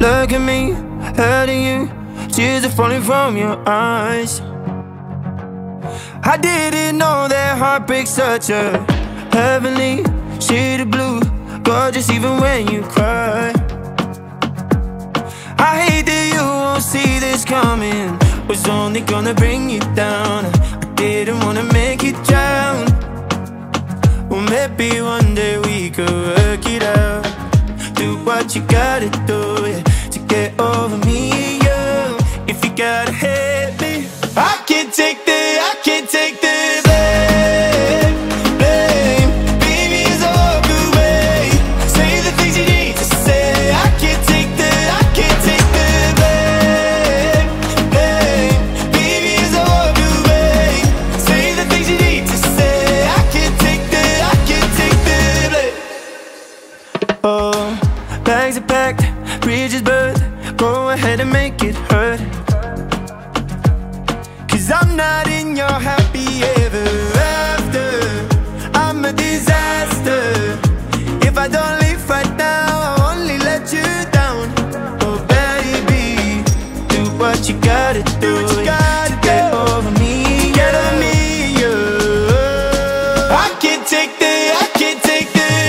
Look at me, hurting you. Tears are falling from your eyes. I didn't know that heartbreak's such a heavenly shade of blue, gorgeous even when you cry. I hate that you won't see this coming. Was only gonna bring you down. I didn't wanna make you drown. Well, maybe one day we could work it out. Do what you gotta do, yeah, to get over me, yeah. If you gotta hate me, I can't take the blame, blame. Baby, it's all good, babe. Say the things you need to say. I can't take the blame, blame. Baby, it's all good, babe. Say the things you need to say. I can't take the blame. Oh, bags are packed, bridges burned. Go ahead and make it hurt. 'Cause I'm not in your happy ever after. I'm a disaster. If I don't leave right now, I'll only let you down. Oh baby, do what you gotta do, to get over me, yeah. I can't take the